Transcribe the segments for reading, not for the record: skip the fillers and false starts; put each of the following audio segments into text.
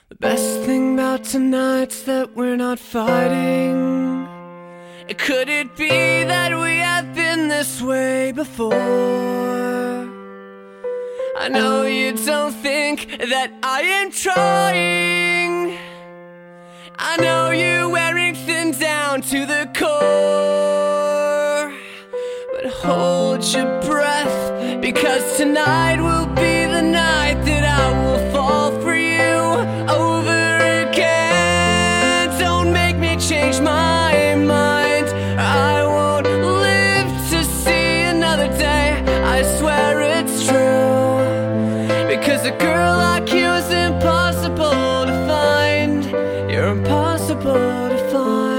The best thing about tonight's that we're not fighting. Could it be that we have been this way before? I know you don't think that I am trying. I know you're wearing thin down to the core. But hold your breath, because tonight will be the night that I will fall for you over again. Don't make me change my mind. I won't live to see another day. I swear it's true, because a girl like you is impossible to find. You're impossible to find.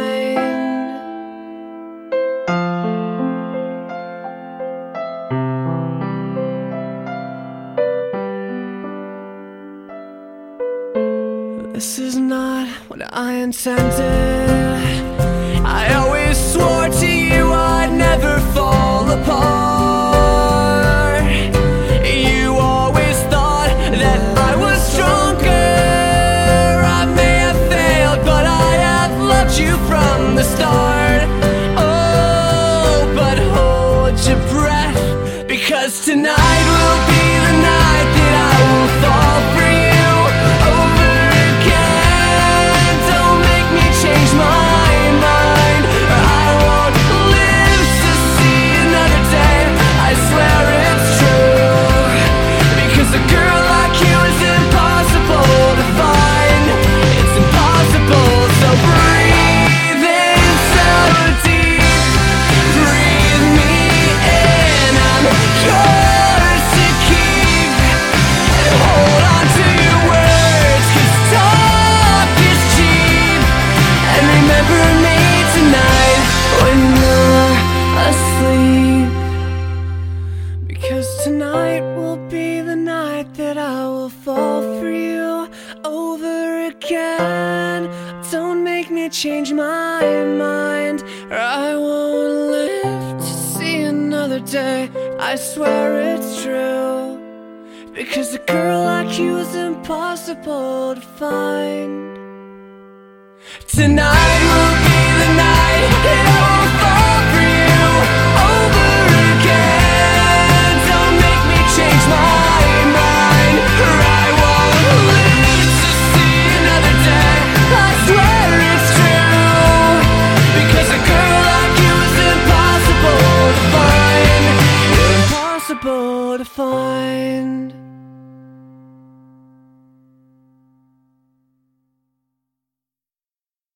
This is not what I intended. I always swore to you I'd never fall apart. You always thought that I was stronger. I may have failed, but I have loved you from the start. Oh, but hold your breath, because tonight will be the night that I will fall for you over again. Don't make me change my mind, or I won't live to see another day. I swear it's true, because a girl like you is impossible to find. It's impossible, so breathe in so deep. Breathe me in, I'm yours to keep. And hold on to your words, 'cause talk is cheap. And remember me tonight when you're asleep, because tonight will be the night that I will fall for you over again. Don't make me change my mind, or I won't live to see another day. I swear it's true, because a girl like you is impossible to find. Tonight will be the night that I